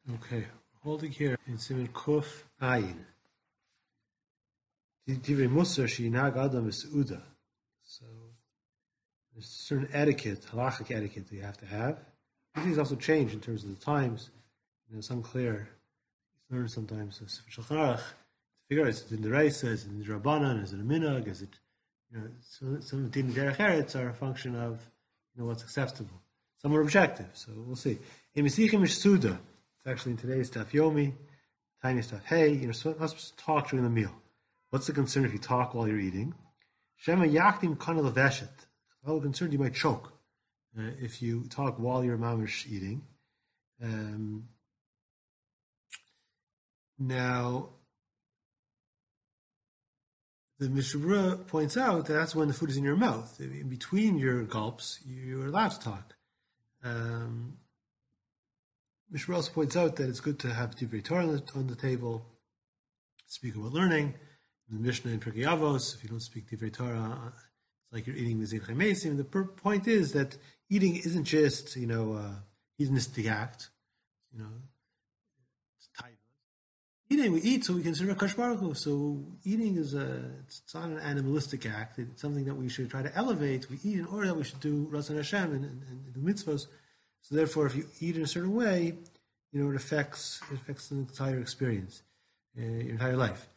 Okay, holding here in Siman Kuf Ayin. Divrei Musar she'inag Adam Su'uda. So there's certain etiquette, halachic etiquette that you have to have. These things also change in terms of the times. It's unclear. You learn sometimes Sefer Shulchan Aruch to figure out, is it in the Reisa, is it in the Rabbanan, is it a Minhag, is it, some of the Din Derech Eretz are a function of, what's acceptable. Some are objective, so we'll see. In Mesichim Suda, it's actually in today's Daf Yomi, tiny stuff. Hey, you're not supposed to talk during the meal. What's the concern if you talk while you're eating? Shema Yaktim Kanal Veshet. I'm concerned you might choke if you talk while you're mamish eating. Now, the Mishnah points out that that's when the food is in your mouth. In between your gulps, you're allowed to talk. Mishnah also points out that it's good to have Divrei Torah on the table, speak about learning. In the Mishnah in Pirkei Avos, if you don't speak Divrei Torah, it's like you're eating Mizin Chaimesim. The point is that eating isn't just, hedonistic act. It's taiva. Eating, we eat so we can serve Hakadosh Baruch Hu. So eating it's not an animalistic act. It's something that we should try to elevate. We eat in order that we should do Ratzon Hashem and do mitzvahs. So therefore, if you eat in a certain way, it affects the entire experience, your entire life.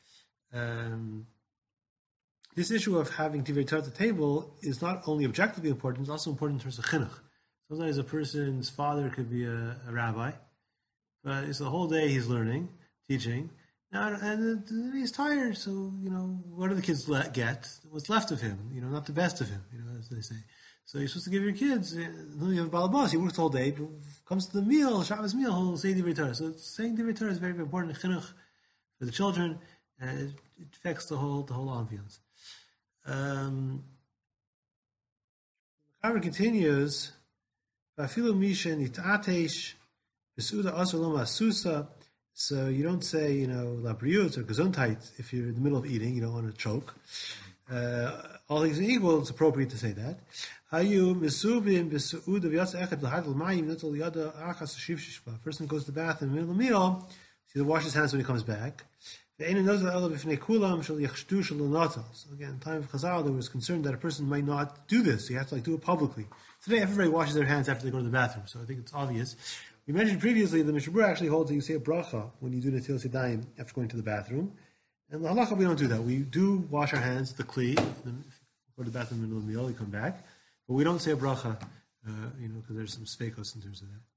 This issue of having Divrei Torah at the table is not only objectively important; it's also important in terms of chinuch. Sometimes a person's father could be a rabbi, but it's the whole day he's learning, teaching, and he's tired. So what do the kids get? What's left of him? Not the best of him. As they say. So you're supposed to give your kids. You have a balabas. He works the whole day. Comes to the meal, Shabbos meal, he'll say Divrei Torah. So saying Divrei Torah is very, very important chinuch for the children. It affects the whole ambiance. The Chaver continues. So you don't say, la briut or gesundheit if you're in the middle of eating. You don't want to choke. All things equal, it's appropriate to say that. A person goes to the bath in the middle of the meal, so he washes his hands when he comes back. So again, in time of Chazal, there was concern that a person might not do this. So you have to do it publicly. Today, everybody washes their hands after they go to the bathroom, so I think it's obvious. We mentioned previously the Mishnah Berurah actually holds that you say a bracha when you do Netilas Yadayim after going to the bathroom. And the halacha, we don't do that. We do wash our hands, the kli, go to the bathroom in the middle of the meal, we come back. But we don't say a bracha, because there's some sfeikos in terms of that.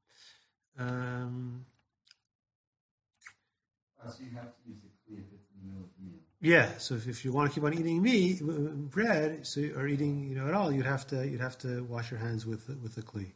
So you have to use the kli if it's in the middle of the meal. Yeah, so if you want to keep on eating bread, or eating, at all, you'd have to wash your hands with the kli.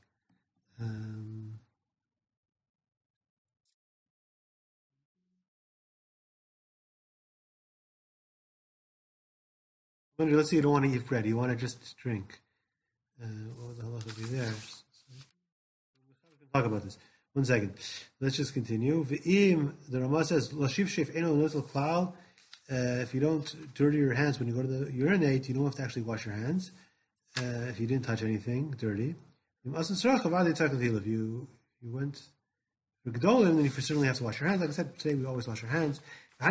Let's say you don't want to eat bread, you want to just drink. What the halacha will be there? We can talk about this. 1 second. Let's just continue. The Ramah says, if you don't dirty your hands when you go to the urinate, you don't have to actually wash your hands. If you didn't touch anything dirty. If you went for Gedolim, then you certainly have to wash your hands. Like I said, today we always wash our hands.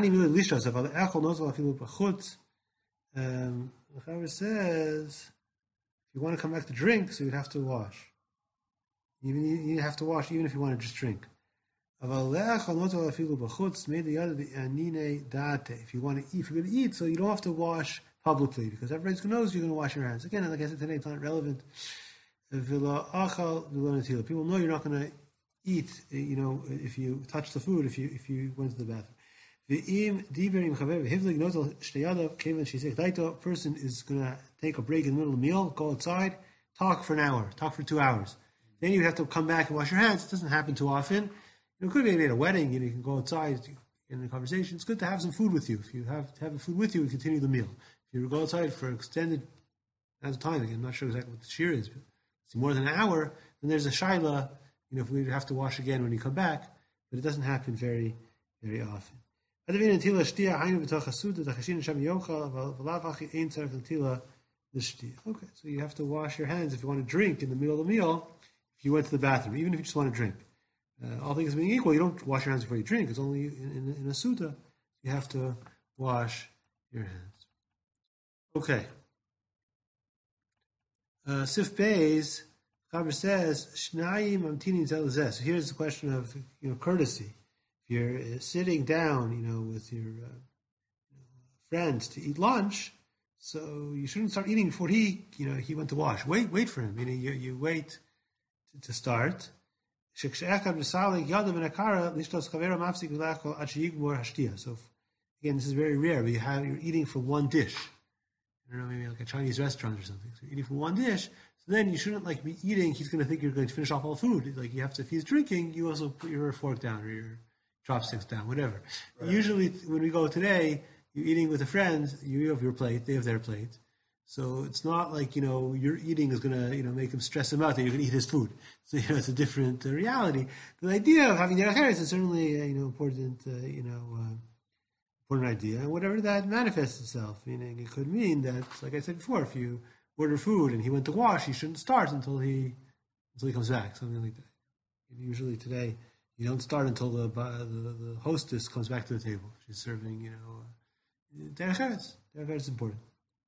The Chaver says, if you want to come back to drink, so you'd have to wash. You have to wash even if you want to just drink. If you want to eat, if you're going to eat, so you don't have to wash publicly because everybody knows you're going to wash your hands. Again, like I said today, it's not relevant. People know you're not going to eat, if you touch the food, if you went to the bathroom. Person is going to take a break in the middle of the meal, go outside, talk for an hour, talk for 2 hours. Then you have to come back and wash your hands. It doesn't happen too often. It could be at a wedding, you can go outside in a conversation. It's good to have some food with you. If you have to have the food with you, continue the meal. If you go outside for extended amount of time, again, I'm not sure exactly what the shear is, but it's more than an hour, then there's a shaila, if we have to wash again when you come back, but it doesn't happen very, very often. Okay, so you have to wash your hands if you want to drink in the middle of the meal, if you went to the bathroom, even if you just want to drink. all things being equal, you don't wash your hands before you drink. It's only in a Suda you have to wash your hands. Okay. Sif Beis, Chaber says, Shnayim amtinin zelazeh. So here's the question of courtesy. If you're sitting down, with your friends to eat lunch, so you shouldn't start eating before he went to wash. Wait for him. Meaning you wait to start. So again, this is very rare. But you're eating from one dish. I don't know, maybe like a Chinese restaurant or something. So you're eating from one dish. So then you shouldn't be eating. He's going to think you're going to finish off all the food. Like you have to. If he's drinking, you also put your fork down or your chopsticks down, whatever. Right. Usually, when we go today, you're eating with a friend. You have your plate. They have their plate. So it's not like your eating is going to make him stress him out that you're going to eat his food. So it's a different reality. The idea of having derech eretz is certainly important. Important idea, and whatever that manifests itself. Meaning, it could mean that, like I said before, if you order food and he went to wash, you shouldn't start until he comes back. Something like that. Usually today, you don't start until the hostess comes back to the table. She's serving, derech eretz. Derech eretz is important.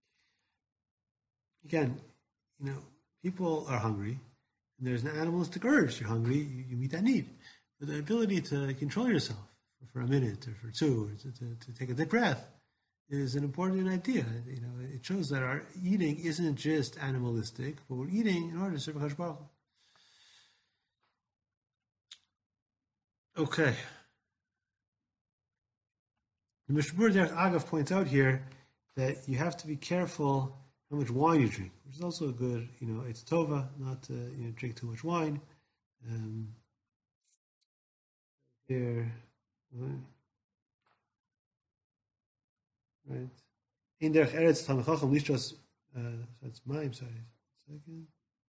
Again, people are hungry, and there's an animalistic urge. You're hungry, you meet that need. But the ability to control yourself for a minute or for two, or to take a deep breath, is an important idea. It shows that our eating isn't just animalistic, but we're eating in order to serve HaKadosh Baruch Hu. Okay. The Mishnah Berurah Derech Agav points out here that you have to be careful how much wine you drink, which is also a good, it's tova, not to drink too much wine. Here, right? In derech eretz Talmid Chacham lishtos. That's mine. Sorry, second.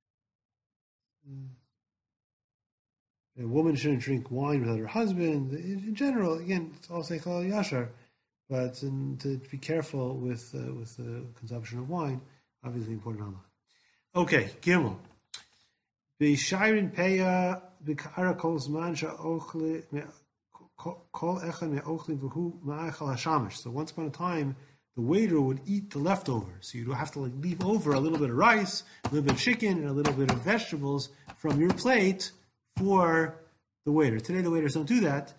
A woman shouldn't drink wine without her husband. In general, again, it's all seichel yashar, but to be careful with the consumption of wine, obviously important Allah. Okay, Gimel. B'shayrin peya b'kara kol zman sha'ochli kol echad me'ochli v'hu ma'achal hashamash. So once upon a time, the waiter would eat the leftovers. So you'd have to leave over a little bit of rice, a little bit of chicken, and a little bit of vegetables from your plate for the waiter. Today the waiters don't do that.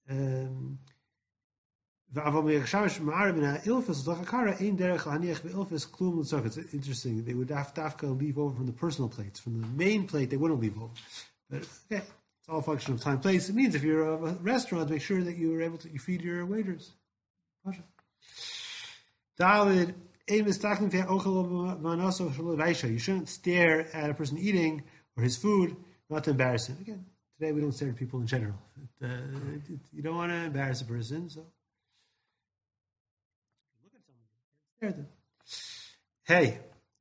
It's interesting. They would have to leave over from the personal plates. From the main plate, they wouldn't leave over. But okay, it's all a function of time, place. It means if you're a restaurant, make sure that you feed your waiters. David, you shouldn't stare at a person eating or his food, not to embarrass him. Again, today we don't stare at people in general. You don't want to embarrass a person, so look at someone, stare at them. Hey,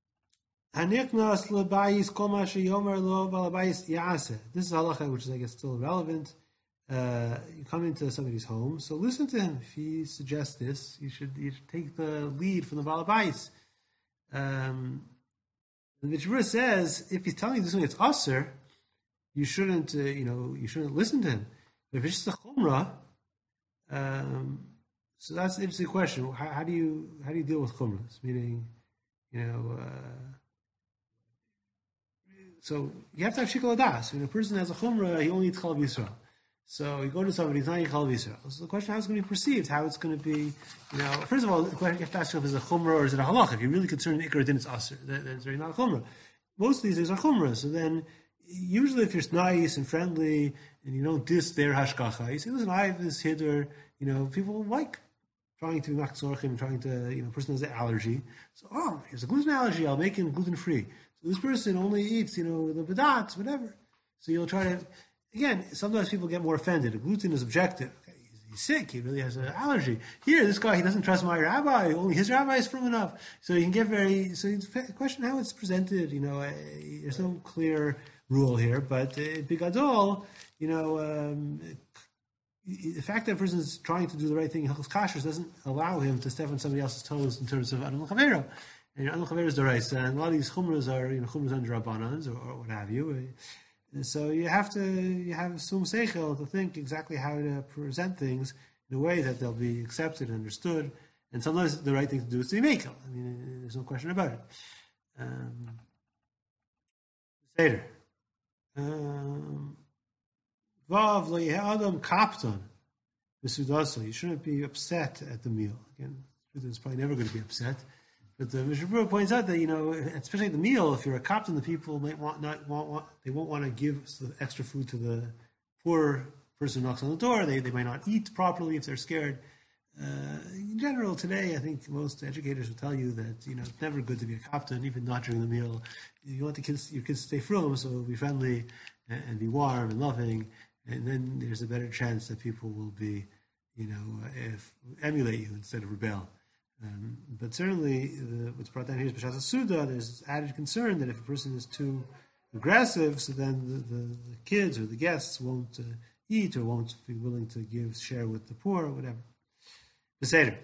this is halacha, which is, I guess, still relevant. You come into somebody's home, so listen to him. If he suggests this, you should take the lead from the Baal Bayis. The Mishnah says if he's telling you something that's aser, you shouldn't listen to him. But if it's just a chumrah, so that's an interesting question. How do you deal with chumras? Meaning, so you have to have shikol hadas. When a person has a chumrah, he only eats chalav Yisrael. So you go to somebody, he's not eating chalav Yisrael. So the question, how it's going to be perceived, how it's going to be, first of all, the question you have to ask yourself, is it a chumrah or is it a halach? If you're really concerned in ikar, then it's aser. Then it's really not a chumrah. Most of these things are chumrah. So then, usually if you're nice and friendly and you don't diss their hashkacha, you say, listen, I have this hiddur, people like trying to be machzorchim, trying to, person has an allergy. So, here's a gluten allergy, I'll make him gluten-free. So this person only eats, the badats, whatever. So you'll try to, again, sometimes people get more offended. Gluten is objective. Okay, he's sick, he really has an allergy. Here, this guy, he doesn't trust my rabbi, only his rabbi is firm enough. So you can get the question how it's presented, there's no clear rule here, but bigadol, the fact that a person is trying to do the right thing in Hilchos Kashrus doesn't allow him to step on somebody else's toes in terms of Anul Chavero. And Anul Chavero is the right, and a lot of these chumras are, chumras under Rabbanans or what have you. And so you have sum seichel to think exactly how to present things in a way that they'll be accepted and understood. And sometimes the right thing to do is to be mekel. I mean, there's no question about it. Seder. Vav lo yeh adam kapton v'sudasa. You shouldn't be upset at the meal. Again, the truth is probably never going to be upset. But the Mishnah Berurah points out that, especially at the meal, if you're a kapton, the people might they won't want to give extra food to the poor person who knocks on the door. They might not eat properly if they're scared. In general, today, I think most educators will tell you that it's never good to be a kapton, even not during the meal. You want your kids to stay frum, so be friendly and be warm and loving, and then there's a better chance that people will be, emulate you instead of rebel. But certainly, what's brought down here is B'shas Suda. There's added concern that if a person is too aggressive, so then the kids or the guests won't eat or won't be willing to share with the poor or whatever. Beseder.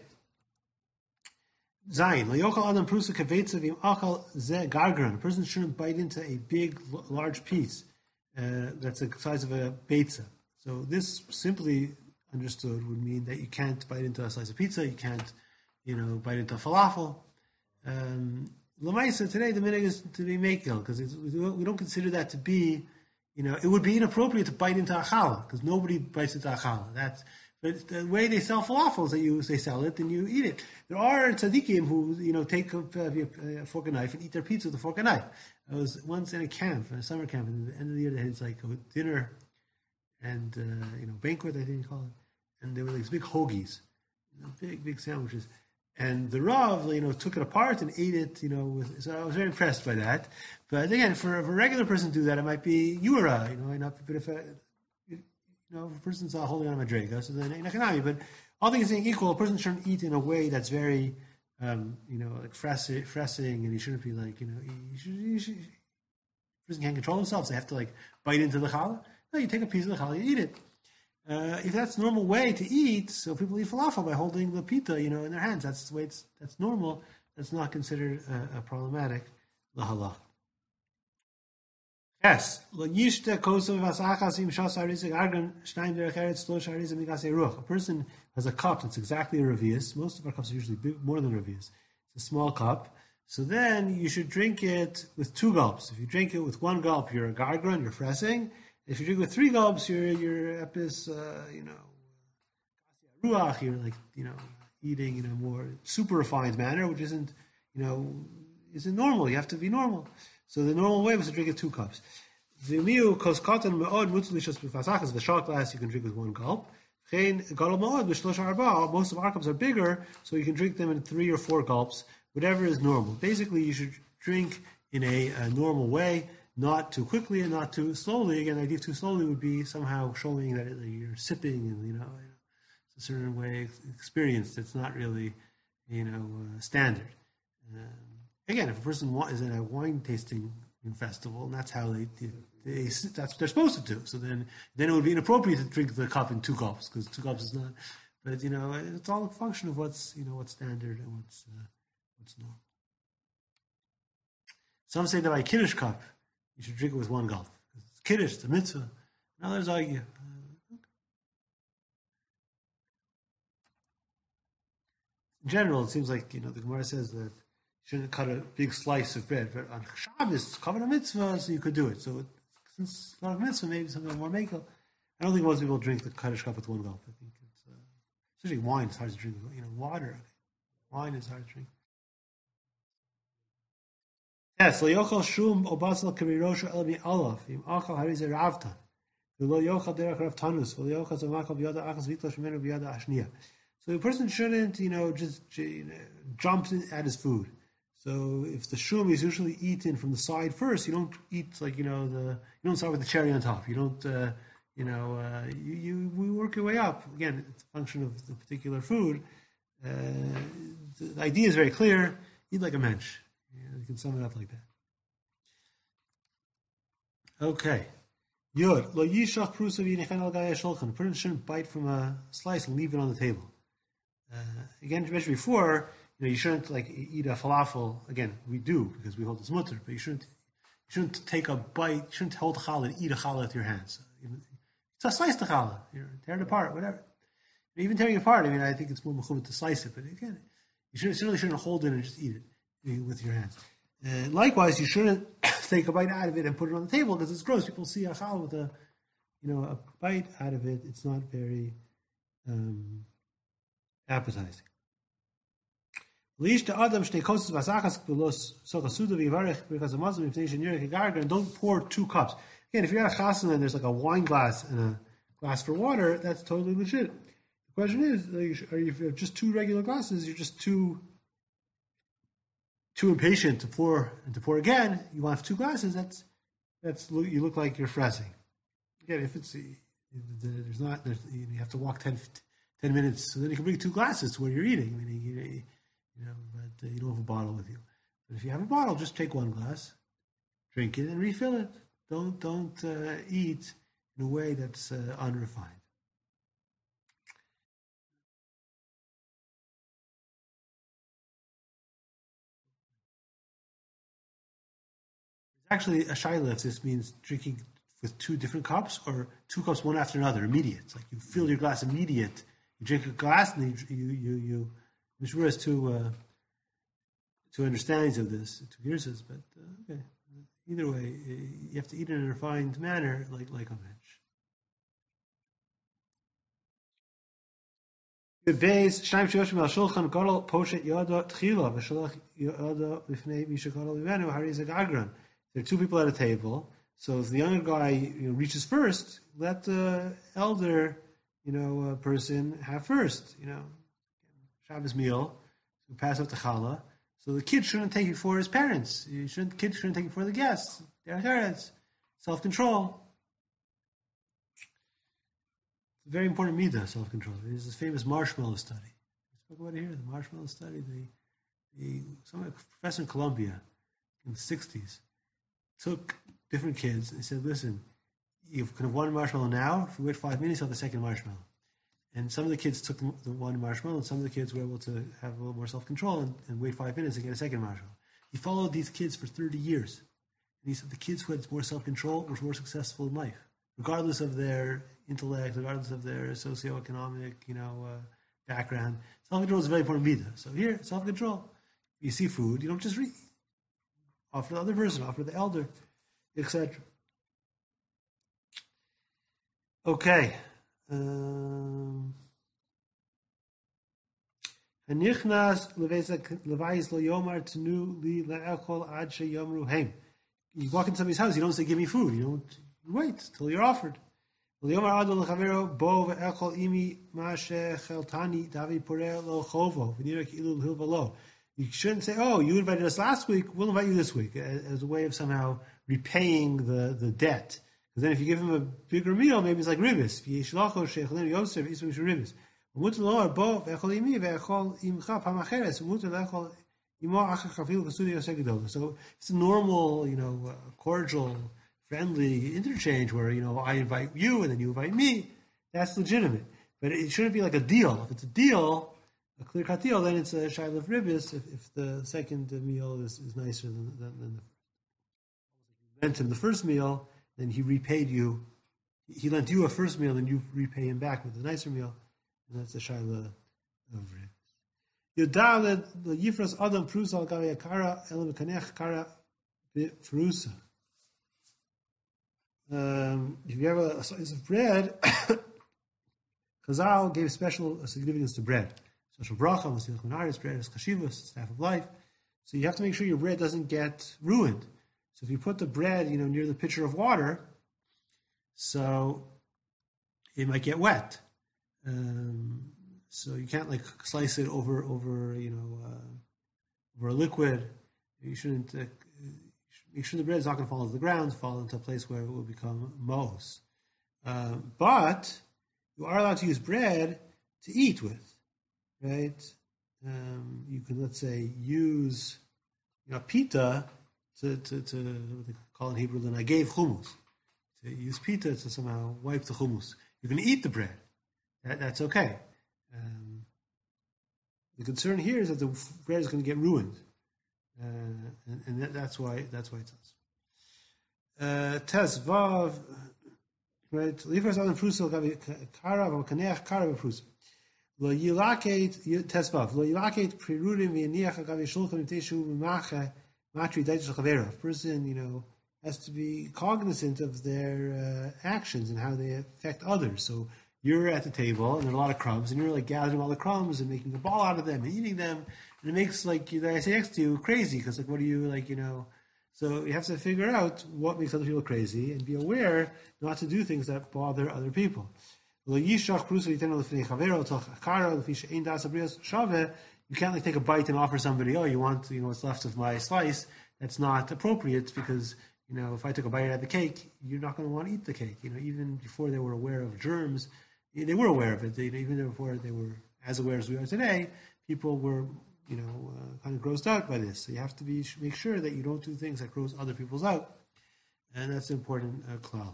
Zayin. Lo adam prusa kavetza v'im achal ze gargran. A person shouldn't bite into a big, large piece that's the size of a beitza. So this, simply understood, would mean that you can't bite into a slice of pizza. You can't, bite into a falafel. L'maisa, today the minhag is to be mekel, because we don't consider that to be, it would be inappropriate to bite into a challah, because nobody bites into a challah. But the way they sell falafel is they sell it and you eat it. There are tzaddikim who, take a fork and knife and eat their pizza with a fork and knife. I was once in a summer camp, and at the end of the year they had like a dinner and, banquet, I think you call it. And there were these big hoagies, big sandwiches. And the Rav, took it apart and ate it, so I was very impressed by that. But again, for a regular person to do that, it might be yura, but if a person's holding on a madrega, so then economy. But all things being equal, a person shouldn't eat in a way that's very, like fressing, and he shouldn't be like, person can't control themselves. They have to like bite into the challah. No, you take a piece of the challah, you eat it. If that's the normal way to eat, so people eat falafel by holding the pita, in their hands. That's the way that's normal. That's not considered problematic. Lahalach. Yes. A person has a cup that's exactly a revius. Most of our cups are usually more than a revius. It's a small cup. So then you should drink it with 2 gulps. If you drink it with 1 gulp, you're a gargran, you're fressing. If you drink with 3 gulps, you're epis, ruach, you're like, eating in a more super refined manner, which isn't normal. You have to be normal. So the normal way was to drink it 2 cups. The shot glass you can drink with 1 gulp. Most of our cups are bigger, so you can drink them in 3 or 4 gulps, whatever is normal. Basically, you should drink in a normal way, not too quickly and not too slowly. Again, the idea of too slowly would be somehow showing that you're sipping and, it's a certain way experienced. It's not really, standard. Again, if a person is in a wine tasting festival, and that's how that's what they're supposed to do. So then it would be inappropriate to drink the cup in 2 gulps, because 2 gulps is not. But it's all a function of what's standard and what's normal. Some say that by Kiddush cup, you should drink it with 1 gulp. It's Kiddush, it's a mitzvah. And others argue. In general, it seems like the Gemara says that you shouldn't cut a big slice of bread, but on Shabbos, it's covered a mitzvah, so you could do it. So since it's not a mitzvah, maybe something more makel. I don't think most people drink the Kiddush cup with 1 gulp. I think it's especially wine. It's hard to drink. Water, wine is hard to drink. Yes, lo yochal shum o basal karirosha el mi alav im achal harize ravtan. Lo yochal derech rav tanus. Lo yochal zamakal biyada achas vitla shemenu biyada ashniya. So the person shouldn't, just jump at his food. So if the shum is usually eaten from the side first, you don't eat like you don't start with the cherry on top. You don't, we work your way up. Again, it's a function of the particular food. The idea is very clear. Eat like a mensch. You can sum it up like that. Okay. Yod. Lo yishach prusa v'yinechen al gaya shulchan. A person shouldn't bite from a slice and leave it on the table. Again, as mentioned before, you shouldn't eat a falafel. Again, we do because we hold this mutter, but you shouldn't shouldn't take a bite. You shouldn't hold the challah and eat a challah with your hands. So slice the challah, tear it apart, whatever. Even tearing it apart, I think it's more mechuvah to slice it. But again, you certainly shouldn't hold it and just eat it with your hands. Likewise, you shouldn't take a bite out of it and put it on the table because it's gross. People see a challah with a bite out of it. It's not very appetizing. And don't pour 2 cups. Again, if you're at a chasana and there's like a wine glass and a glass for water, that's totally legit. The question is, if you have just 2 regular glasses, you're just too impatient to pour again. You want 2 glasses. You look like you're frezzing. Again, if it's you have to walk 10 minutes, so then you can bring 2 glasses to where you're eating. But you don't have a bottle with you. But if you have a bottle, just take 1 glass, drink it, and refill it. Don't eat in a way that's unrefined. There's actually a shaila if this means drinking with 2 different cups or 2 cups one after another, immediate. It's like you fill your glass immediate. You drink a glass and you Mishmur has 2 understandings of this, 2 years, but okay. Either way, you have to eat it in a refined manner, like a mensch. The base shnaim shoshim al shulchan gadol poshet yada tchila v'shalach yada b'fnei misha gadol ivenu harizak agron. There are 2 people at a table, so if the younger guy reaches first, let the elder person have first. Shabbos meal, so pass out the challah. So the kid shouldn't take it for his parents. Kids shouldn't take it for the guests. They're parents. Self-control. It's a very important midah, self-control. There's this famous marshmallow study. I spoke about it here, the marshmallow study. Some professor in Columbia in the 60s took different kids and said, listen, you can have 1 marshmallow now. If you wait 5 minutes, you'll have the second marshmallow. And some of the kids took the 1 marshmallow, and some of the kids were able to have a little more self-control and wait 5 minutes and get a second marshmallow. He followed these kids for 30 years. And he said the kids who had more self-control were more successful in life, regardless of their intellect, regardless of their socioeconomic, background. Self-control is a very important midah. So here, self-control. You see food, you don't just read. Offer the other person, offer the elder, etc. Okay. Hanichnas levayis lo yomar tenu li le'echol ad sheyomru heim. You walk into somebody's house, you don't say, give me food. You wait till you're offered. Le'yomar ado lechavero bo ve'echol imi ma shecheltani davi poreh lo chovo v'nira ki'ilu hilva lo. You shouldn't say, oh, you invited us last week, we'll invite you this week, as a way of somehow repaying the debt. Because then if you give him a bigger meal, maybe it's like ribis. So it's a normal, cordial, friendly interchange where, I invite you and then you invite me. That's legitimate. But it shouldn't be like a deal. If it's a deal, a clear-cut deal, then it's a shayla of ribis if the second meal is nicer than the first. You lent him the first meal, then he repaid you. He lent you a first meal, then you repay him back with a nicer meal, and that's the shayla of ribis. Yodaled the yifras adam prusa al gavi akara elam kanech kara b'frusa. If you have a slice of bread, Chazal gave special significance to bread. Special bracha, Masilach Menaris, bread is chashivas, staff of life. So you have to make sure your bread doesn't get ruined. So if you put the bread, near the pitcher of water, so it might get wet. So you can't slice it over a liquid. You shouldn't. Make sure the bread is not going to fall to the ground, fall into a place where it will become mos. But you are allowed to use bread to eat with, right? You can, let's say, use pita to what they call in Hebrew the nagev hummus. To use pita to somehow wipe the hummus. You can eat the bread. That's okay. The concern here is that the bread is going to get ruined, and that's why it's us. Tes Vav, right? Livers on the Prusa, Kara, Kaneach, Kara, Prusa. Lo Yilakate, Tes Vav, Lo Yilakate, Prerudim, Vianiach, Gavi Shulchan, Teshu, Macha, Matri, Daish, Chavera. A person, has to be cognizant of their actions and how they affect others. So you're at the table and there are a lot of crumbs, and you're like gathering all the crumbs and making a ball out of them and eating them, and it makes like the guy sitting next to you crazy because like what are you like So you have to figure out what makes other people crazy and be aware not to do things that bother other people. You can't like take a bite and offer somebody, oh, you want what's left of my slice. That's not appropriate because if I took a bite out of the cake, you're not going to want to eat the cake. Even before they were aware of germs, they were aware of it. Even before they were as aware as we are today, people were, kind of grossed out by this. So you have to make sure that you don't do things that gross other people's out, and that's an important klal.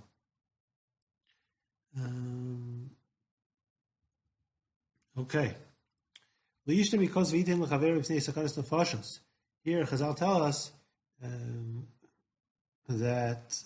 Okay. Here, Chazal tell us that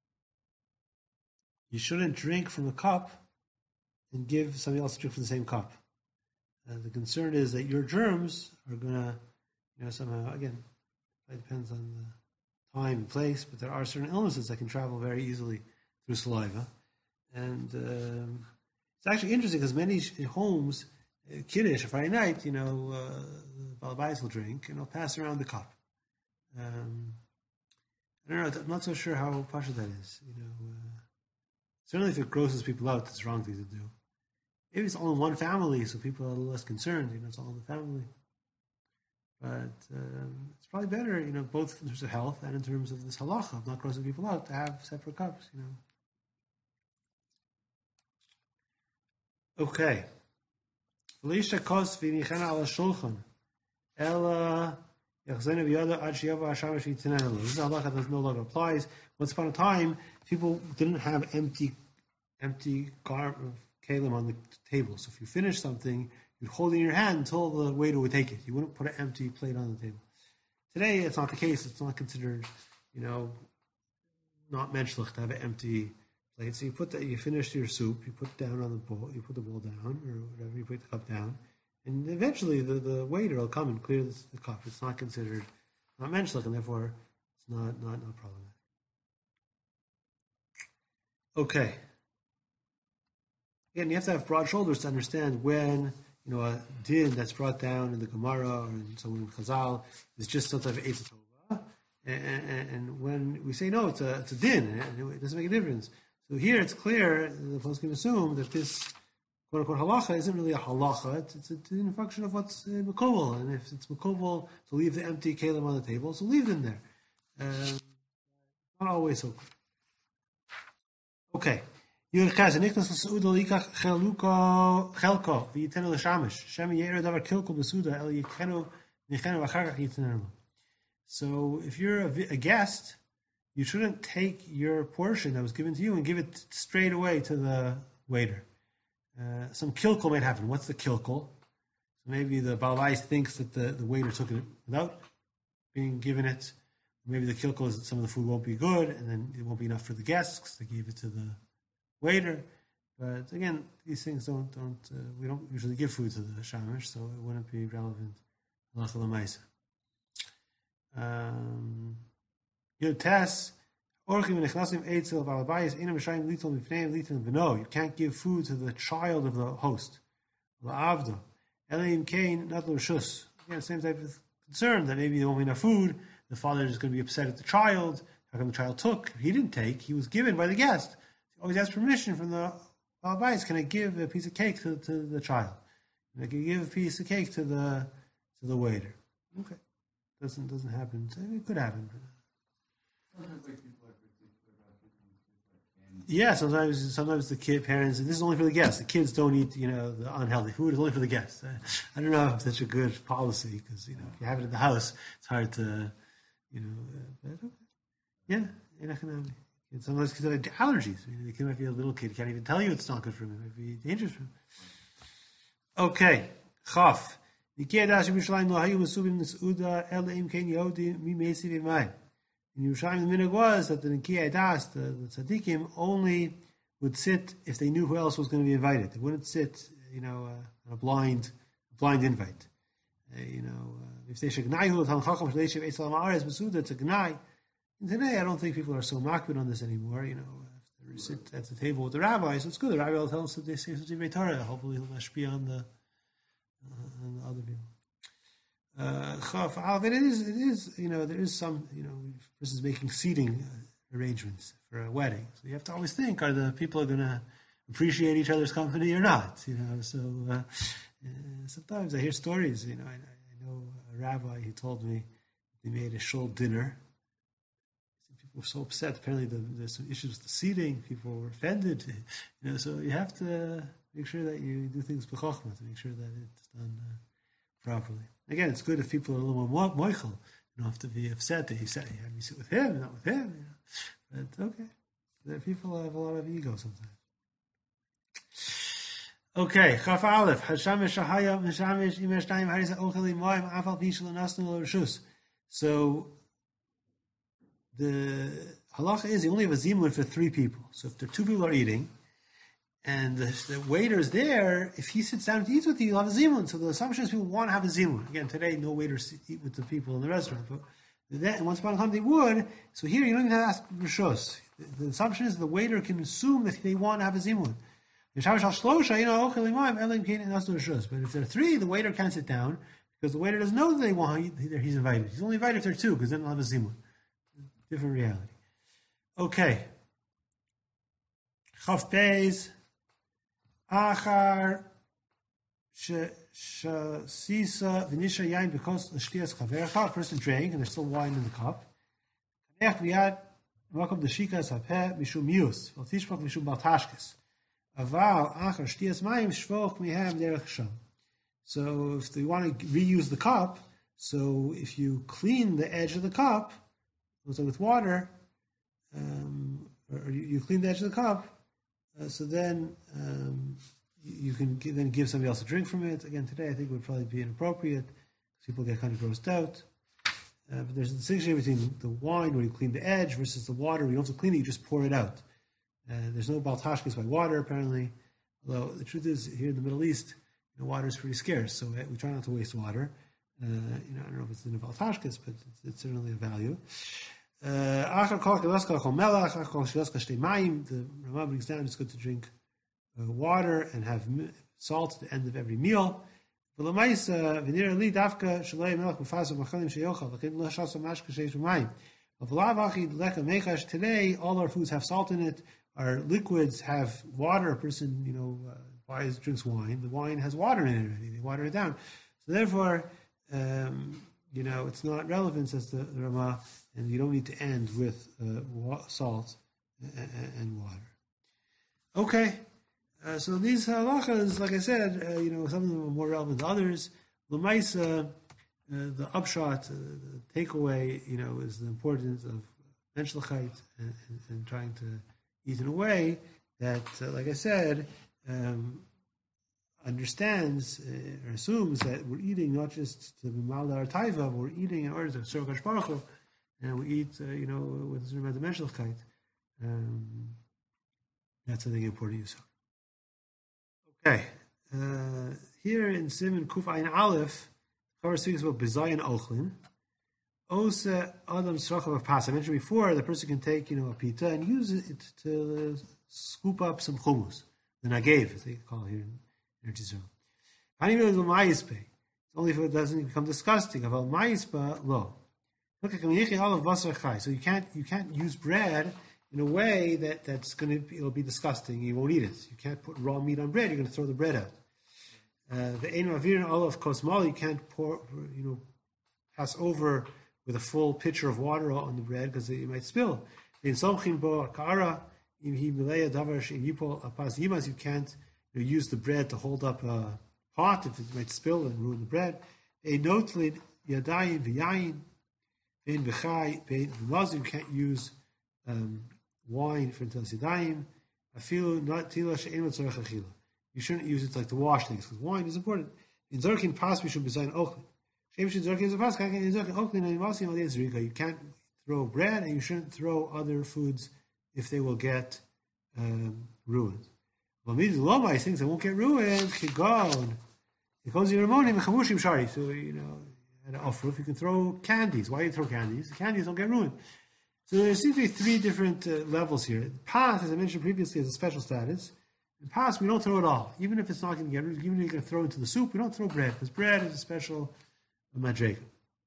you shouldn't drink from a cup and give somebody else to drink from the same cup. The concern is that your germs are going to, somehow, again, it depends on the time and place, but there are certain illnesses that can travel very easily through saliva. And it's actually interesting because many homes, Kiddush, Friday night, the Balabais will drink and they'll pass around the cup. I don't know. I'm not so sure how pasha that is. Certainly, if it grosses people out, it's the wrong thing to do. Maybe it's all in one family, so people are a little less concerned. It's all in the family. But it's probably better, both in terms of health and in terms of this halacha of not grossing people out, to have separate cups. Okay. This is a halacha that no longer applies. Once upon a time, people didn't have empty kalim on the table. So if you finish something, you'd hold it in your hand until the waiter would take it. You wouldn't put an empty plate on the table. Today, it's not the case. It's not considered, not menschlich to have an empty plate. So you finish your soup, you put it down on the bowl, you put the bowl down, or whatever, you put the cup down. And eventually the waiter will come and clear the cup. It's not considered not menschlich, and therefore it's not problematic. Okay. Again, you have to have broad shoulders to understand when a din that's brought down in the Gemara or in some in Chazal is just some type of Eitz Tova, and when we say no, it's a din, and it doesn't make a difference. So here it's clear the folks can assume that this quote unquote halacha isn't really a halacha. It's a function of what's mekovel, and if it's mekovel to leave the empty kalim on the table, so leave them there. Not always so. Okay. You have to be So if you're a guest, you shouldn't take your portion that was given to you and give it straight away to the waiter. Some kilkul might happen. What's the kilkul? So maybe the balabais thinks that the waiter took it without being given it. Maybe the kilkul is that some of the food won't be good, and then it won't be enough for the guests because they gave it to the waiter. But again, these things we don't usually give food to the shamish, so it wouldn't be relevant. You can't give food to the child of the host. Again, same type of concern that maybe there won't be enough food. The father is going to be upset at the child. How come the child took? He didn't take. He was given by the guest. He always asks permission from the Balabais. Can I give a piece of cake to the child? Can I give a piece of cake to the waiter? Okay, doesn't happen. It could happen. Yeah, sometimes the parents. This is only for the guests. The kids don't eat, the unhealthy food. It's only for the guests. I don't know if that's a good policy because if you have it in the house, it's hard to, but okay. Yeah, you're not gonna. Sometimes kids have allergies. The kid might be a little kid, can't even tell you it's not good for him. It might be dangerous for him. Okay, Chaf. You in Yerushalayim, the minhag was that the Nikiyai Das, the tzaddikim, only would sit if they knew who else was going to be invited. They wouldn't sit, on a blind invite. If they shegnayu l'tal chacham shleishiv eitzel ha'aretz b'suda, it's a gnai. And today, I don't think people are so makbid on this anymore. If they sit at the table with the rabbi, so it's good. The rabbi will tell us that they say something Torah. Hopefully, he'll mashpia on the other people. But it is, there is some, versus making seating arrangements for a wedding. So you have to always think: are the people going to appreciate each other's company or not? So sometimes I hear stories. I know a rabbi. He told me they made a shul dinner. People were so upset. Apparently, there's some issues with the seating. People were offended. So you have to make sure that you do things b'chokhmah to make sure that it's done properly. Again, it's good if people are a little more moichel. You don't have to be upset that he said you have me sit with him, not with him. But okay, people have a lot of ego sometimes. Okay, Chaf Aleph. So the halacha is you only have a zimun for 3 people. So if 2 people are eating, and the waiter's there, if he sits down to eat with you, you'll have a zimun. So the assumption is people want to have a zimun. Again, today no waiters eat with the people in the restaurant, but then once upon a time they would. So here you don't even have to ask rishos. The assumption is the waiter can assume that they want to have a zimun. But if there are 3, the waiter can't sit down because the waiter doesn't know that he's invited. He's only invited if there are 2, because then they'll have a zimun. Different reality. Okay. Chaf Beis. Achar sisa v'nisha yain because l'shtias chavercha. A person drank and there's still wine in the cup. Kanech miyad welcome the shikas hapeh mishum mius v'tishpok mishum baltashkes. Aval achar shtias mayim shvoch mihem derech sham. So if they want to reuse the cup, so if you clean the edge of the cup, also with water, or you clean the edge of the cup. So then you can then give somebody else a drink from it. Again, today I think would probably be inappropriate because people get kind of grossed out. But there's a distinction between the wine where you clean the edge versus the water where you don't have to clean it, you just pour it out. There's no baltashkes by water apparently. Although the truth is here in the Middle East, water is pretty scarce, so we try not to waste water. I don't know if it's in the baltashkes, but it's certainly a value. The Rama brings down it's good to drink water and have salt at the end of every meal. Today, all our foods have salt in it. Our liquids have water. A person, drinks wine. The wine has water in it already. They water it down. So therefore, it's not relevant, says the Rama, and you don't need to end with salt and water. Okay, so these halachas, like I said, some of them are more relevant than others. L'maisa, the upshot, the takeaway, is the importance of menschlichkeit and trying to eat in a way that, like I said, understands or assumes that we're eating not just to b'mal our taiva, but we're eating in order to serve Kadosh Baruch Hu, and we eat, with a certain amount of menschlichkeit. That's I think important use. Okay, here in Siman Kuf Ayin Aleph, Torah speaks about Bizayin Ochlin. Ose Adam Srachav of Pas. I mentioned before, the person can take, a pita and use it to scoop up some hummus, the nagev, as they call it here in Eretz Yisrael. It's only if it doesn't become disgusting. Aval ma'ispa lo. So you can't use bread in a way that's it'll be disgusting. You won't eat it. You can't put raw meat on bread. You're going to throw the bread out. The ein ma'avir olav kosmal. You can't pour, pass over with a full pitcher of water on the bread because you might spill. In somchin bo akara im hi milei davar she'yipol apas yimas. You can't use the bread to hold up a pot if it might spill and ruin the bread. Ein notlid yadayim v'yayin. Ein b'chai ein v'maz. You can't use wine for Netilas Yadayim. Afilu not tila she'ein l'tzorech achila. You shouldn't use it like to wash things because wine is important. In zorkin pas we should be saying ochlin. You can't throw bread, and you shouldn't throw other foods if they will get ruined. Well, things that won't get ruined, kigon. It goes in Ramoni mechamushim shari. So at an off roof you can throw candies. Why do you throw candies? The candies don't get ruined. So there seems to be three different levels here. Pas, as I mentioned previously, has a special status. In pas, we don't throw it all. Even if it's not going to get ruined, even if you're going to throw it into the soup, we don't throw bread, because bread is a special madrega.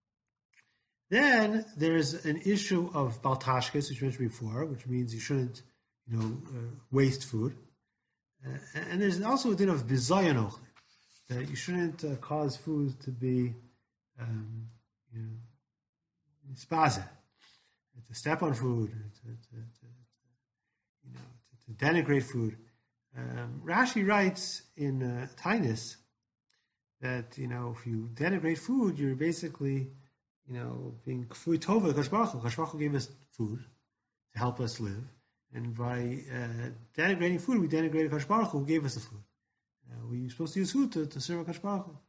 Then there's an issue of baltashkes, which we mentioned before, which means you shouldn't, waste food. And there's also a din of bizayon ochlin, that you shouldn't cause food to be, spaza, to step on food, to denigrate food. Rashi writes in Tainus that if you denigrate food, you're basically being kfui tova Kadosh Baruch Hu. Kadosh Baruch Hu gave us food to help us live, and by denigrating food, we denigrated Kadosh Baruch Hu, who gave us the food. We're supposed to use food to serve Kadosh Baruch Hu.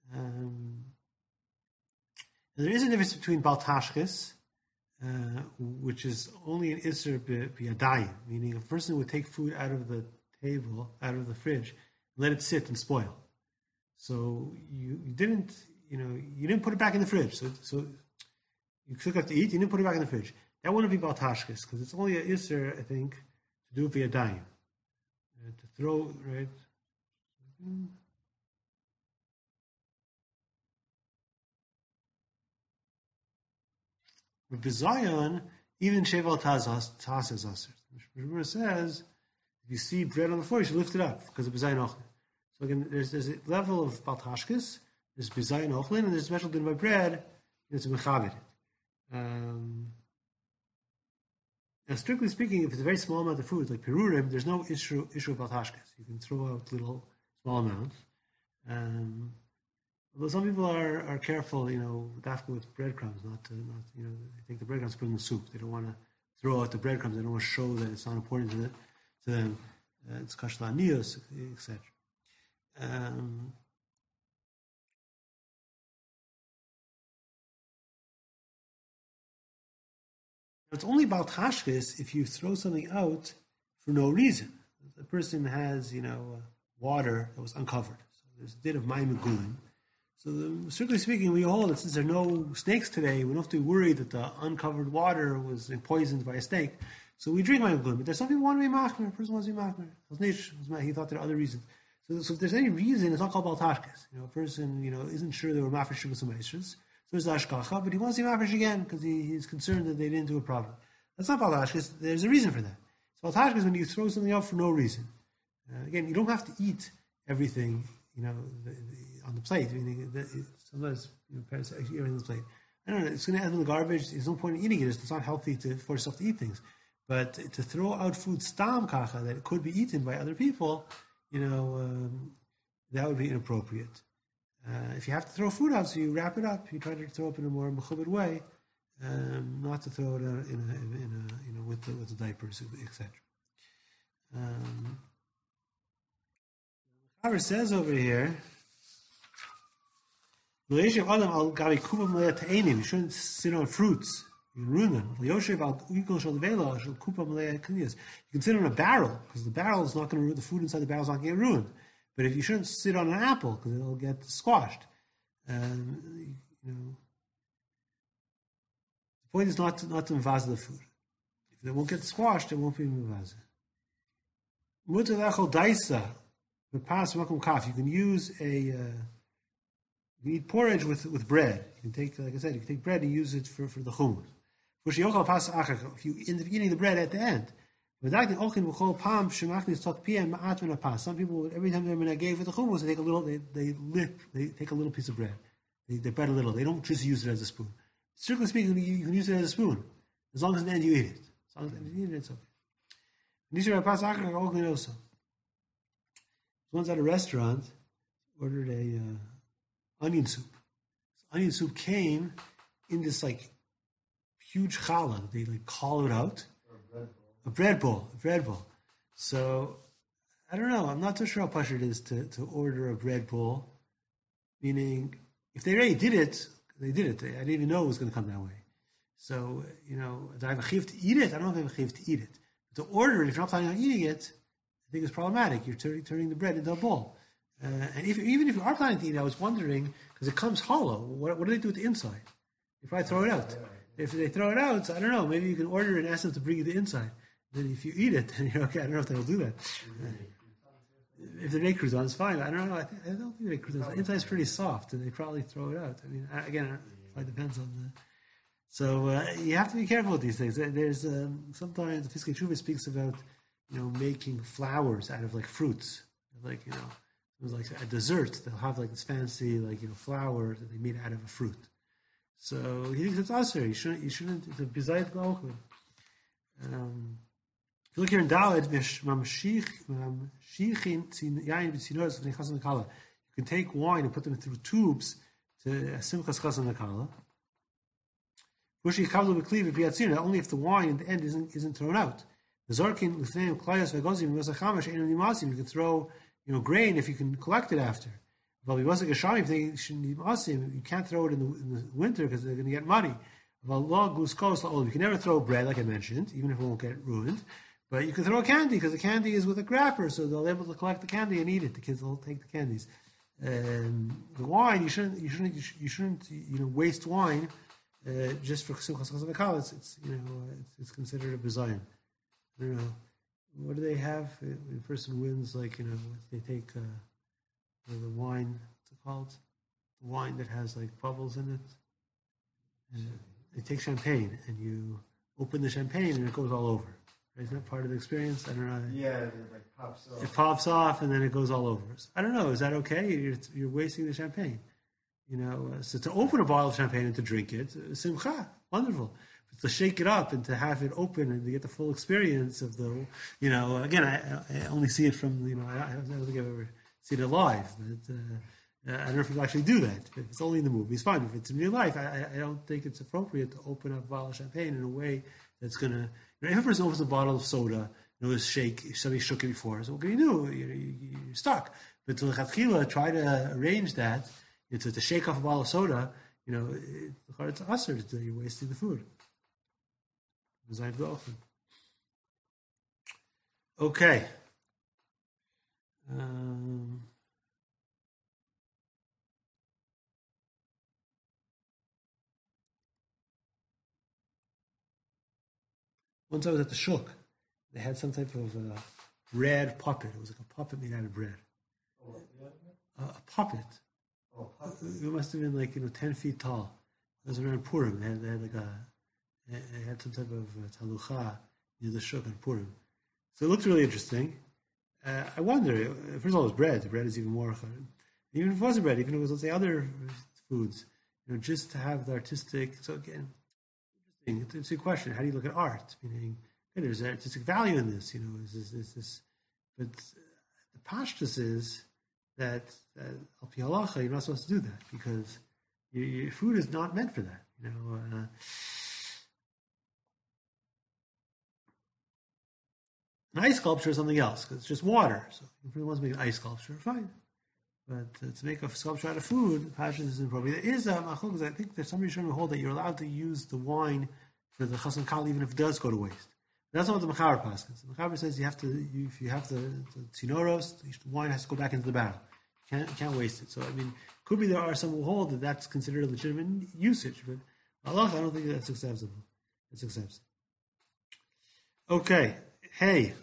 There is a difference between baltashkes, which is only an isser b'yadayim, meaning a person would take food out of the table, out of the fridge, let it sit and spoil. So you didn't put it back in the fridge. So you took it to eat, you didn't put it back in the fridge. That wouldn't be baltashkes, because it's only an isser, I think, to do b'yadayim, to throw, right? With bizayon, even sheval tas is aser. The Gemara says, if you see bread on the floor, you should lift it up because of bizayon ochlin. So again, there's a level of baltashkes, there's bizayon ochlin, and there's a special din by bread. It's a mechabit. Now, strictly speaking, if it's a very small amount of food, like perurim, there's no issue of baltashkes. You can throw out small amounts. Although some people are careful, dafka with breadcrumbs, not they take the breadcrumbs, put in the soup. They don't want to throw out the breadcrumbs. They don't want to show that it's not important to them. It's kashla aniyos, etc. It's only about hashkes if you throw something out for no reason. The person has, water that was uncovered. So there's a din of mayim megulim. So strictly speaking, we hold that since there are no snakes today, we don't have to worry that the uncovered water was poisoned by a snake. So we drink mayim megulim. But there's some people who want to be machmer. A person wants to be machmer. He thought there are other reasons. So if there's any reason, it's not called baltashkes. A person, isn't sure they were mafresh with some maestros. So there's ashkacha, but he wants to be mafresh again because he's concerned that they didn't do it properly. That's not baltashkes. There's a reason for that. So baltashkes is when you throw something out for no reason. Again, you don't have to eat everything, on the plate. Sometimes parents eat everything on the plate. I don't know. It's going to end in the garbage. There's no point in eating it. It's not healthy to force yourself to eat things. But to throw out food stam kacha that it could be eaten by other people, that would be inappropriate. If you have to throw food out, so you wrap it up. You try to throw it in a more mechubed way, not to throw it out with the diapers, etc. Chaver says over here, you shouldn't sit on fruits. You can ruin them. You can sit on a barrel, because the barrel is not going to ruin the food inside the barrel is not going to get ruined. But if you shouldn't sit on an apple, because it'll get squashed. The point is not to invaz the food. If it won't get squashed, it won't be invaz. You can use you eat porridge with bread. You can take, like I said, you can take bread and use it for the hummus. If you end up eating the bread at the end. Some people, every time they're menageh with the hummus, they take a little. They take a little piece of bread. They bread a little. They don't just use it as a spoon. Strictly speaking, you can use it as a spoon as long as at the end you eat it. As long as at the end you eat it, it's okay. Once at a restaurant, ordered a onion soup. Onion soup came in this huge challah. They call it out. A bread bowl. So I don't know. I'm not too sure how pashut it is to order a bread bowl. Meaning, if they already did it, they did it. I didn't even know it was going to come that way. So, do I have a chiv to eat it? I don't know if I have a chiv to eat it. But to order it, if you're not planning on eating it, I think it's problematic. You're turning the bread into a ball. And even if you are planning to eat it, I was wondering, because it comes hollow, what do they do with the inside? They probably throw it out. If they throw it out, I don't know, maybe you can order and ask them to bring you the inside. Then if you eat it, then you're okay. I don't know if they'll do that. If they make croutons, fine. I don't know. I don't think they make croutons. The inside's pretty soft, and they probably throw it out. I mean, again, it probably depends on the... So you have to be careful with these things. There's sometimes the Fiskei Tshuva speaks about, making flowers out of like fruits. Like, it was like a dessert. They'll have like this fancy flour that they made out of a fruit. So he thinks it's usher. You shouldn't. It's a bizayit g'ochel. If you look here in Dalet, you can take wine and put them through tubes to simchas chassan hakala. Only if the wine in the end isn't thrown out. You can throw grain if you can collect it after. You can't throw it in the winter because they're going to get muddy. You can never throw bread, like I mentioned, even if it won't get ruined. But you can throw a candy because the candy is with a grapper, so they'll be able to collect the candy and eat it. The kids will take the candies. The wine, you shouldn't waste wine just for simchas chassan hakala. It's considered a bizayon. I don't know, what do they have? When a person wins, they take the wine. What's it called? The wine that has like bubbles in it. They take champagne and you open the champagne and it goes all over. Isn't that part of the experience? I don't know. Yeah, it like pops off. It pops off and then it goes all over. I don't know. Is that okay? You're wasting the champagne. So to open a bottle of champagne and to drink it, simcha, wonderful. But to shake it up and to have it open and to get the full experience of the, again, I only see it from, I don't think I've ever seen it live, but I don't know if people actually do that. If it's only in the movie, it's fine. If it's in real life, I don't think it's appropriate to open up a bottle of champagne in a way that's going to, if a person opens a bottle of soda, somebody shook it before, so what can you do? You're stuck. But to lechatchila, try to arrange that, to shake off a bottle of soda, it's usher, you're wasting the food. Okay. Once I was at the shuk, they had some type of bread puppet. It was like a puppet made out of bread. A puppet. Oh, puppet. It must have been 10 feet tall. It was around Purim. They had some type of talucha near the shuk on Purim. So it looked really interesting. I wonder, first of all, it was bread. The bread is even more. Even if it wasn't bread, even if it was, let's say, other foods, just to have the artistic. So again, interesting. It's a question. How do you look at art? Meaning, there's artistic value in this. Is this? But the pashtus is that al pi halacha, you're not supposed to do that because your food is not meant for that. An ice sculpture is something else because it's just water. So if you want to make an ice sculpture, fine. But to make a sculpture out of food, passion is inappropriate. There is a machlokas. I think there's somebody trying to hold that you're allowed to use the wine for the chassan kal even if it does go to waste. That's not what the mechaber passes. The mechaber says if you have the tzinoros, the wine has to go back into the barrel. You can't waste it. So could be there are some who hold that that's considered a legitimate usage, but Allah, I don't think that's acceptable. It's acceptable. Okay. Hey.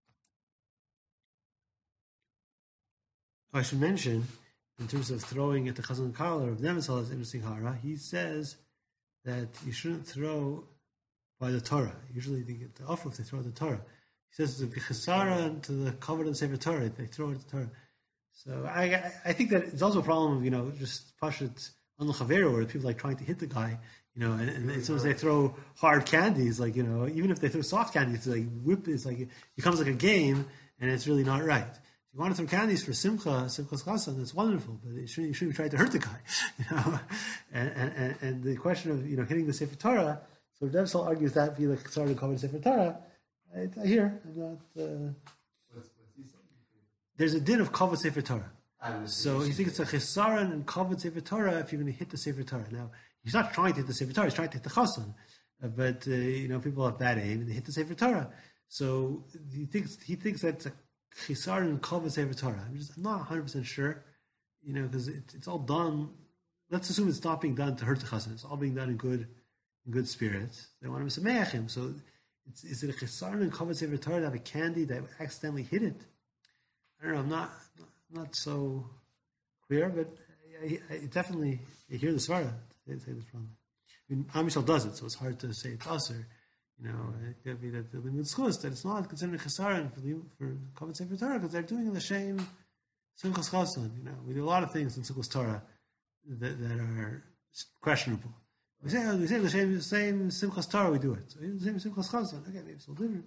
I should mention, in terms of throwing at the chazan kal of Nevitzal, is interesting hara. He says that you shouldn't throw by the Torah. Usually they get the offer if they throw at the Torah. He says to the chesara to the cover of the Sefer Torah, they throw it at the Torah. So I think that it's also a problem of just pashut on the chavero where people trying to hit the guy, and as soon as they throw hard candies, even if they throw soft candies, it's whip. It's it becomes like a game, and it's really not right. If you want to throw candies for simchas chassan, that's wonderful, but you shouldn't be trying to hurt the guy, And the question of hitting the Sefer Torah. So Devsal argues that be like started to cover the Sefer Torah. I hear. I'm not. What's he saying? There's a din of kavod Sefer Torah. So he thinks it's a chesaron and kavod Sefer Torah if you're going to hit the Sefer Torah. Now he's not trying to hit the Sefer Torah; he's trying to hit the chassan. but people have bad aim and they hit the Sefer Torah. So he thinks that's a chisar and kavod Sefer Torah. I'm not 100% sure, because it's all done. Let's assume it's not being done to hurt the chassan. It's all being done in good spirits. They want to misameach him. So is it a chisar and kavod Sefer Torah to have a candy that accidentally hit it? I don't know. I'm not so clear, but I definitely hear the svara. Say this wrong. I mean, Am Yisrael does it, so it's hard to say it's us or, it could be that the limit schus that it's not considered a chesaron for kavod Sefer Torah because they're doing the same simchas chasan. We do a lot of things in simchas Torah that are questionable. We say the same simchas Torah we do it. So the same simchas chasan. Okay, maybe it's a little different.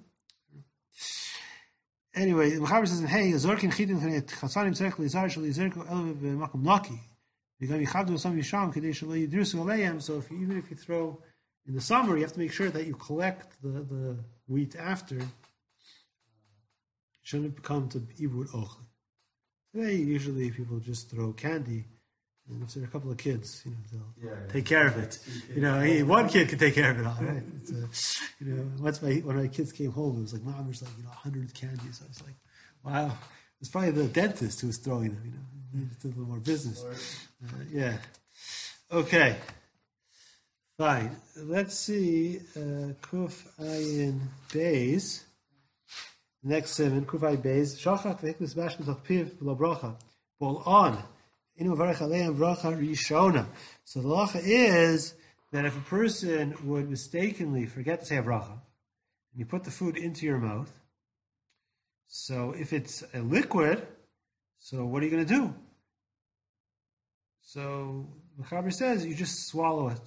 Anyway, the Mechaber says, "Hey, zorkin chitin chasanim tzarich lizar shel yizerku elav b'makom naki." So even if you throw in the summer, you have to make sure that you collect the wheat after. It shouldn't come to ibur ochli. Today, usually people just throw candy, and if there are a couple of kids, they'll take care of it. One kid can take care of it all right. Once when my kids came home, it was like, Mom, there's 100 candies. I was like, wow. It's probably the dentist who was throwing them, It's a little more business. Yeah. Okay. Fine. Let's see. Kuf Ayin Beis. Next 7. Kuf Ayin Beis. Shachak v'hiklis bashkut of piv v'lo bracha. Bol on. Inu varech aleim bracha rishona. So the halacha is that if a person would mistakenly forget to say a bracha, and you put the food into your mouth, so if it's a liquid, so what are you going to do? So the Mechaber says you just swallow it.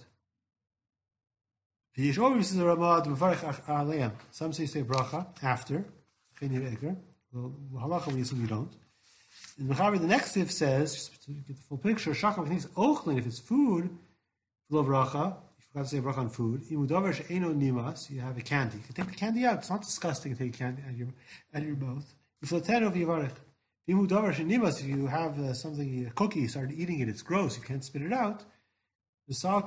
Some say bracha after. Halacha we assume you don't. And the Mechaber, the next if says, just to get the full picture, shachar thinks ochlin, if it's food, below bracha, you forgot to say bracha on food. Imudavar she'eno nimas, you have a candy. You can take the candy out. It's not disgusting to take candy out of your mouth. Iflateno v'yivarech. Imudavar she'nimas, if you have something, a cookie, you start eating it, it's gross, you can't spit it out. So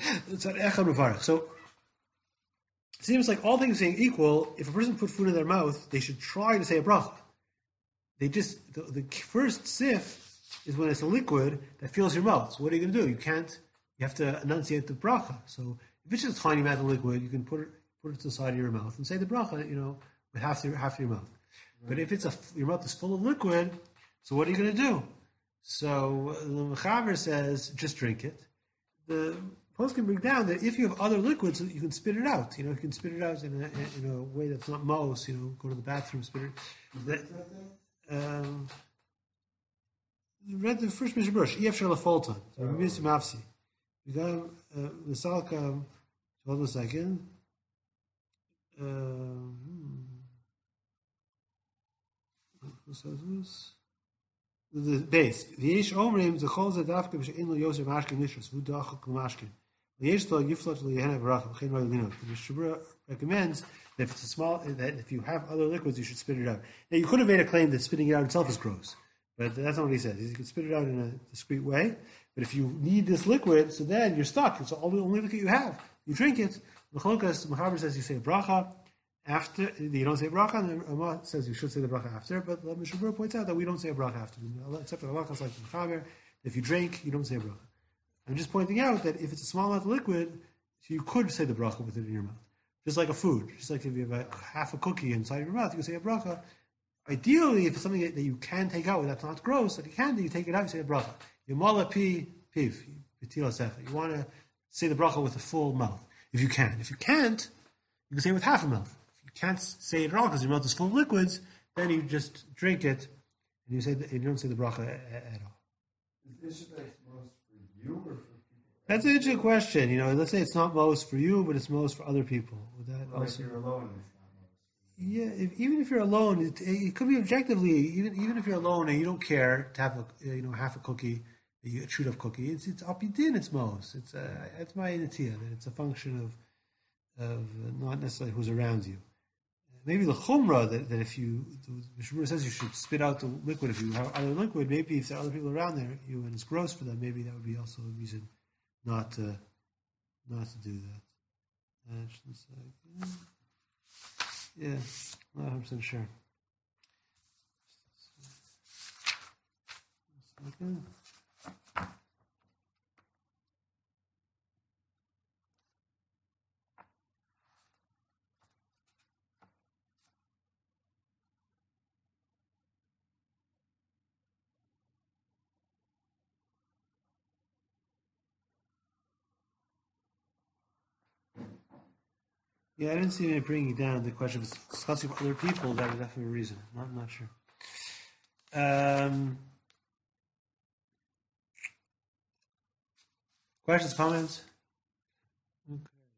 it seems like all things being equal, if a person put food in their mouth, they should try to say a bracha. They just, the first sif is when it's a liquid that fills your mouth. So what are you going to do? You have to enunciate the bracha. So if it's just a tiny amount of liquid, you can put it to the side of your mouth and say the bracha, with half your mouth. Right. But if your mouth is full of liquid, so what are you going to do? So the Mechaber says, just drink it. The post can bring down that if you have other liquids, you can spit it out. You can spit it out in a way that's not mos. Go to the bathroom, spit it. Read the first Mishnah Brush. Efshar lafoltan. So we miss mafsi. We got the salka. Hold on a second. The base. V'yesh omrim zechol zedavka v'she'en lo yosef mashkin nishras v'udachok l'mashkin. V'yesh lo yiflot l'yehena v'rach v'chein roi l'linot. The Mishnah recommends that if it's that if you have other liquids, you should spit it out. Now, you could have made a claim that spitting it out itself is gross, but that's not what he says. You can spit it out in a discreet way, but if you need this liquid, so then you're stuck. It's the only liquid you have. You drink it. The Mechaber says you say bracha after, you don't say bracha, and the Ramah says you should say the bracha after, but the Mishnah points out that we don't say a bracha after, except for the halachas like the Mechaber. If you drink, you don't say a bracha. I'm just pointing out that if it's a small amount of liquid, you could say the bracha with it in your mouth. Just like a food. Just like if you have half a cookie inside your mouth, you can say a bracha. Ideally, if it's something that you can take out, that's not gross, that you can do, you take it out, you say a bracha. Yamala pi piv. You want to say the bracha with a full mouth, if you can. If you can't, you can say it with half a mouth. If you can't say it at all because your mouth is full of liquids, then you just drink it, and you don't say the bracha at all. Is this most for you or for people? That's an interesting question. Let's say it's not most for you, but it's most for other people. Would that well, also? If you're alone, it's not most. Yeah, even if you're alone, it could be objectively. Even if you're alone and you don't care to have half a cookie, a chewed up cookie, it's apidin. It's most. It's my idea that it's a function of not necessarily who's around you. Maybe the chumrah that if the Mishnah says you should spit out the liquid if you have other liquid. Maybe if there are other people around there, and it's gross for them, maybe that would be also a reason not to do that. Just a second. Yeah, not 100% sure. Just a second. Yeah, I didn't see it bringing down the question of discussing with other people. That was definitely a reason. I'm not sure. Questions, comments? Okay.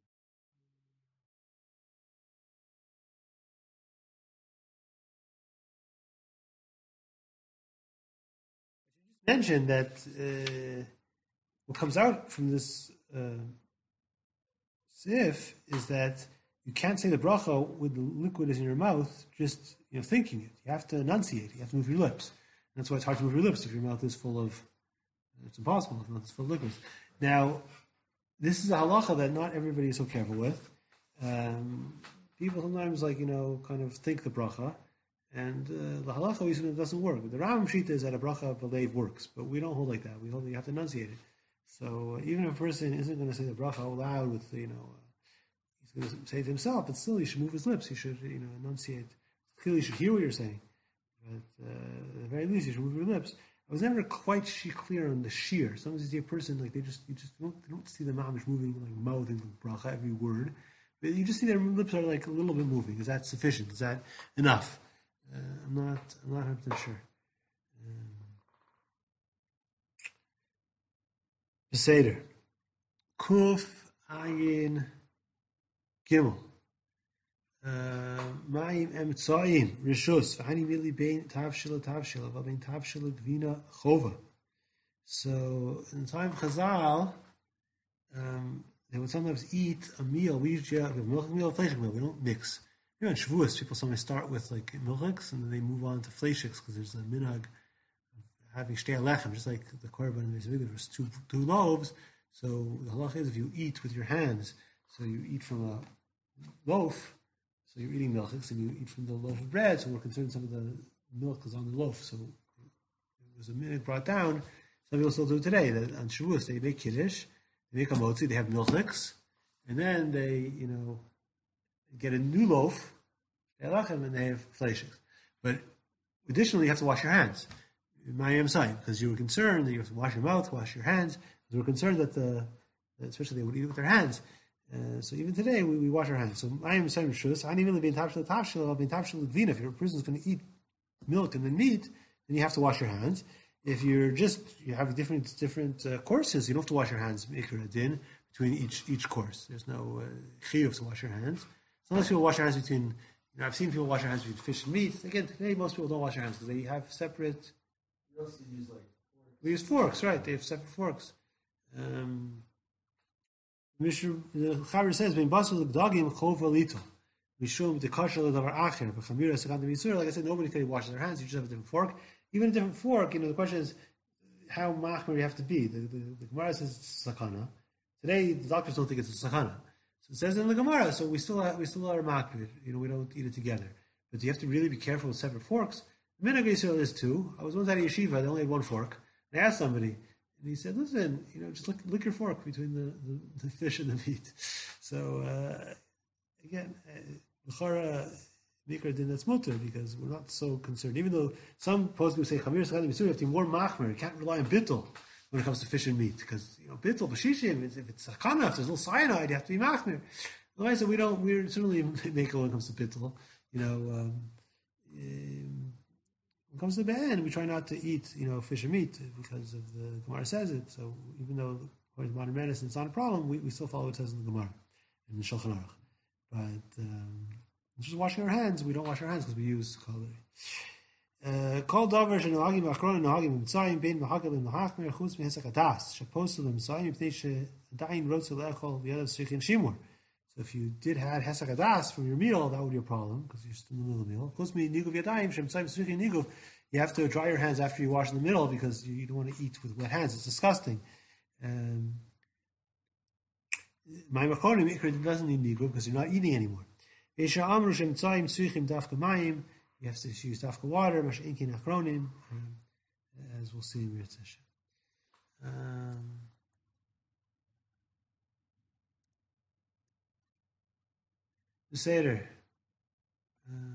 Mentioned that what comes out from this sif is that you can't say the bracha with the liquid is in your mouth, just thinking it. You have to enunciate. You have to move your lips. And that's why it's hard to move your lips if your mouth is full of. It's impossible if your mouth is full of liquids. Now, this is a halacha that not everybody is so careful with. People sometimes kind of think the bracha, and the halacha we say it doesn't work. The Rambam Shita is that a bracha b'leiv works, but we don't hold like that. We hold that you have to enunciate it. So even if a person isn't going to say the bracha out loud with he's going to say it himself, but still he should move his lips. He should enunciate. Clearly, you should hear what you're saying, but at the very least, you should move your lips. I was never quite clear on the shear. Sometimes you see a person like you just don't see the mamish moving, like mouthing the bracha every word, but you just see their lips are like a little bit moving. Is that sufficient? Is that enough? I'm not 100% sure. Beseder. Kuf Ayin Gimel. Mayim Emtsoim Rishus. V'hani mili bein tavshila v'bein tavshila gvina chova. So in the time of Chazal, they would sometimes eat a meal. We usually have milk meal, fleishik meal. We don't mix. In Shavuos, people sometimes start with like milchiks and then they move on to fleishiks because there's a minhag of having shtei lechem, just like the korban in the Mikdash was two loaves. So the halach is if you eat with your hands, so you eat from a loaf, so you're eating milchiks, and you eat from the loaf of bread. So we're concerned some of the milk is on the loaf. So it was a minhag brought down. Some people still do it today. That on Shavuos they make kiddush, they make a motzi, they have milchiks, and then they get a new loaf, and they have fleishiks. But additionally, you have to wash your hands. Mayim Saim, because you were concerned that you have to wash your mouth, wash your hands. Because we were concerned that especially they would eat with their hands. So even today, we wash our hands. So Mayim Saim Shus, I even being tavshil vina. If your person is going to eat milk and then meat, then you have to wash your hands. If you have different courses, you don't have to wash your hands. Mikra din between each course. There's no chiyuv to wash your hands. Unless people wash their hands between, I've seen people wash their hands between fish and meat. Again, today most people don't wash their hands because they have separate. We also use forks. We use forks, right? They have separate forks. The Chaver says, "Ben basel l'gdagim chov alito." Mishum dekasher l'davar acher b'chamira second misur. Like I said, nobody can wash their hands. You just have a different fork. Even a different fork. The question is how machmer you have to be. The Gemara says it's sakana. Today, the doctors don't think it's a sakana. So it says in the Gemara, so we still are makbid. We don't eat it together. But you have to really be careful with separate forks. The minhag Yisrael is two. I was once at a yeshiva, they only had one fork. And I asked somebody, and he said, listen, just lick your fork between the fish and the meat. So, again, l'chara mikra din that's mutter, because we're not so concerned. Even though some poskim say, Chamir Sechad Misur, you have to be more machmer. You can't rely on bittul when it comes to fish and meat, because bittul b'shishim, if it's sakana, if there's a little cyanide, you have to be machmir. Otherwise, we certainly make it when it comes to bittul. When it comes to ben, we try not to eat fish and meat because of the Gemara says it. So even though according to modern medicine it's not a problem, we still follow what it says in the Gemara in the Shulchan Aruch. But just washing our hands, we don't wash our hands because we use kalori. Call davar shenalagim achron nahagim mitzayim bein mahagel and mahachmer chutz mehesak adas shaposel mitzayim pnei shedayin rotzel le'echol v'yadav srichin shimur. So if you did have hesak adas from your meal, that would be a problem because you're still in the middle of the meal. Chutz niguv yadayim shemitzayim srichin niguv. You have to dry your hands after you wash in the middle because you don't want to eat with wet hands. It's disgusting. My Machonim Ikra doesn't need Nigru because you're not eating anymore. Vesha Amru Shem Tzayim Tzrichim Dafka Mayim. You have to use Dafka water. Mash Inkin Achronim, as we'll see in Mirz Hashem. The Seder.